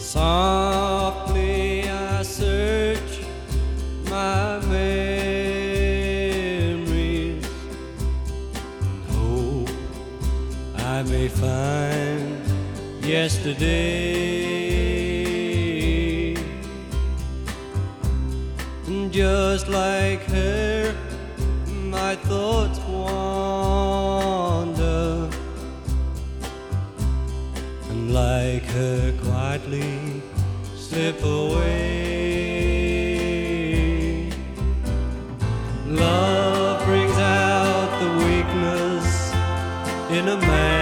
Softly I search my memories and hope I may find yesterday. And just like her, my thoughts wander, and like her quietly slip away. Love brings out the weakness in a man.